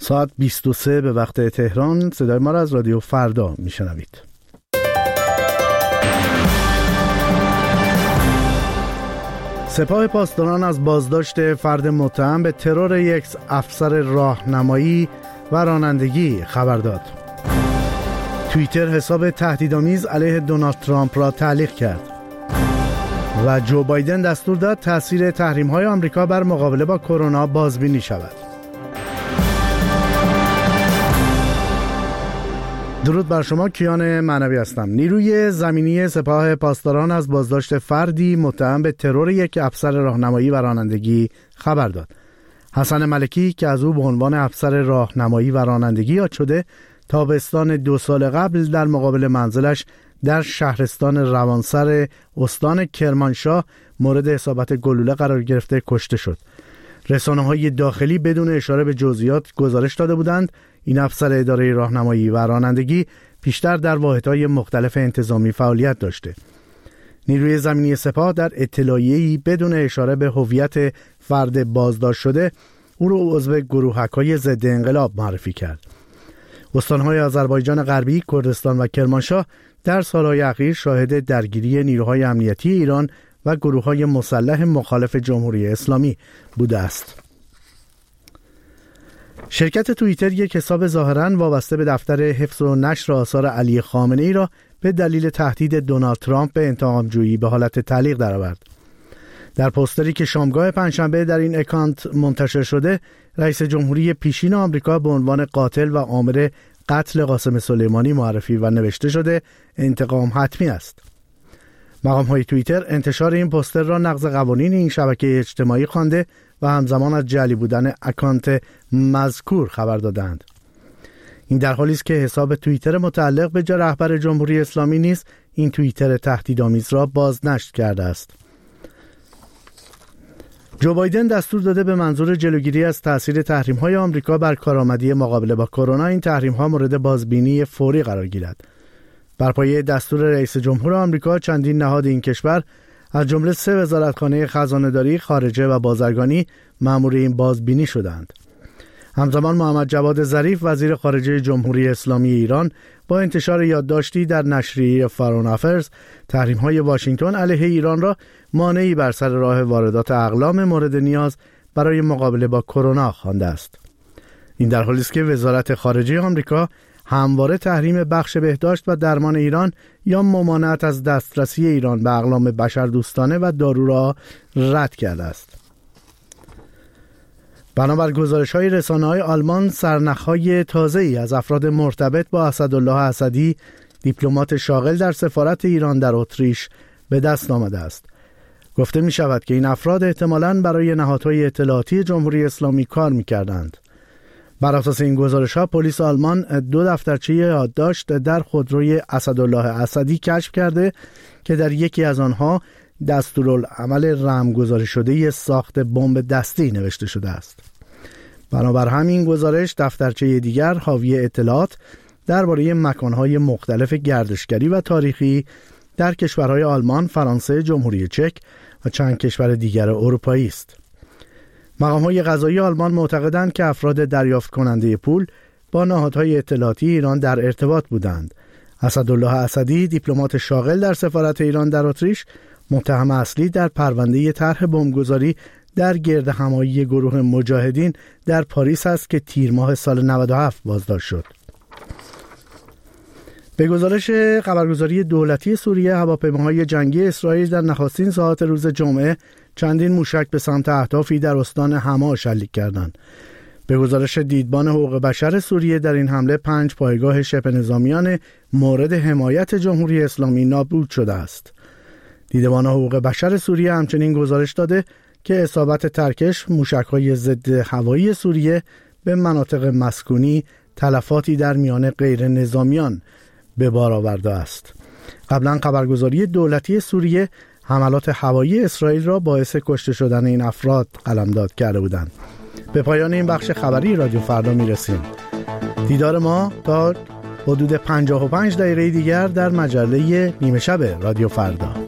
ساعت 23 به وقت تهران. صدای ما را از رادیو فردا میشنوید. سپاه پاسداران از بازداشت فرد متهم به ترور یک افسر راهنمایی و رانندگی خبر داد. توییتر حساب تهدیدآمیز علیه دونالد ترامپ را تعلیق کرد و جو بایدن دستور داد تأثیر تحریم‌های آمریکا بر مقابله با کرونا بازبینی شود. درود بر شما، کیان معنوی هستم. نیروی زمینی سپاه پاسداران از بازداشت فردی متهم به ترور یک افسر راهنمایی و رانندگی خبر داد. حسن ملکی که از او به عنوان افسر راهنمایی و رانندگی یاد شده، تابستان 2 سال قبل در مقابل منزلش در شهرستان روانسر استان کرمانشاه مورد اصابت گلوله قرار گرفته کشته شد. رسانه‌های داخلی بدون اشاره به جزئیات گزارش داده بودند این افسر اداره راهنمایی و رانندگی پیشتر در واحدهای مختلف انتظامی فعالیت داشته. نیروی زمینی سپاه در اطلاعیه‌ای بدون اشاره به هویت فرد بازداشت شده او را عضو گروهک‌های ضد انقلاب معرفی کرد. استان‌های آذربایجان غربی، کردستان و کرمانشاه در سال‌های اخیر شاهد درگیری نیروهای امنیتی ایران و گروه‌های مسلح مخالف جمهوری اسلامی بوده است. شرکت توییتر یک حساب ظاهراً وابسته به دفتر حفظ و نشر آثار علی خامنه‌ای را به دلیل تهدید دونالد ترامپ به انتقام‌جویی به حالت تعلیق درآورد. در پوستری که شامگاه پنجشنبه در این اکانت منتشر شده، رئیس جمهوری پیشین آمریکا به عنوان قاتل و آمر قتل قاسم سلیمانی معرفی و نوشته شده انتقام حتمی است. مقام‌های توییتر انتشار این پوستر را نقض قوانین این شبکه اجتماعی خوانده و همزمان از جعلی بودن اکانت مذکور خبر دادند. این در حالی است که حساب توییتر متعلق به رهبر جمهوری اسلامی نیز این توییتر تهدیدآمیز را بازنشر کرده است. جو بایدن دستور داده به منظور جلوگیری از تأثیر تحریم‌های آمریکا بر کارآمدی مقابله با کرونا این تحریم‌ها مورد بازبینی فوری قرار گیرد. بر پایه دستور رئیس جمهور آمریکا چندین نهاد این کشور از جمله 3 وزارتخانه خزانه‌داری، خارجه و بازرگانی مأمور این بازبینی شدند. همزمان محمد جواد ظریف وزیر خارجه جمهوری اسلامی ایران با انتشار یادداشتی در نشریه فارون افرز تحریم‌های واشنگتن علیه ایران را مانعی بر سر راه واردات اقلام مورد نیاز برای مقابله با کرونا خوانده است. این در حالی است که وزارت خارجه آمریکا همواره تحریم بخش بهداشت و درمان ایران یا ممانعت از دسترسی ایران به اقلام بشردوستانه و دارو را رد کرده است. بنابر گزارش‌های رسانه‌های آلمان، سرنخ‌های تازه‌ای از افراد مرتبط با اسدالله اسدی، دیپلمات شاغل در سفارت ایران در اتریش، به دست آمده است. گفته می‌شود که این افراد احتمالاً برای نهادهای اطلاعاتی جمهوری اسلامی کار می‌کردند. بر اساس این گزارش‌ها پلیس آلمان 2 دفترچه یادداشت در خودروی اسدالله اسدی کشف کرده که در یکی از آنها دستورالعمل رمزگذاری شده ساخت بمب دستی نوشته شده است. بنابر همین گزارش دفترچه دیگر حاوی اطلاعات درباره مکان‌های مختلف گردشگری و تاریخی در کشورهای آلمان، فرانسه، جمهوری چک و چند کشور دیگر اروپایی است. مقام‌های قضایی آلمان معتقدند که افراد دریافت کننده پول با نهادهای اطلاعاتی ایران در ارتباط بودند. اسدالله اسدی، دیپلمات شاغل در سفارت ایران در اتریش، متهم اصلی در پرونده طرح بمبگذاری در گردهمایی گروه مجاهدین در پاریس است که تیر ماه سال 97 بازداشت شد. به گزارش خبرگزاری دولتی سوریه، هواپیماهای جنگی اسرائیل در نخستین ساعات روز جمعه چندین موشک به سمت اهدافی در استان حما شلیک کردند. به گزارش دیدبان حقوق بشر سوریه، در این حمله 5 پایگاه شبه نظامیان مورد حمایت جمهوری اسلامی نابود شده است. دیدبان حقوق بشر سوریه همچنین گزارش داده که اصابت ترکش موشک‌های ضد هوایی سوریه به مناطق مسکونی تلفاتی در میان غیر نظامیان به بار آورده است. قبلا خبرگزاری دولتی سوریه حملات هوایی اسرائیل را باعث کشته شدن این افراد قلمداد کرده بودند. به پایان این بخش خبری رادیو فردا میرسیم. دیدار ما تا حدود 55 دقیقه دیگر در مجله نیمه شب رادیو فردا.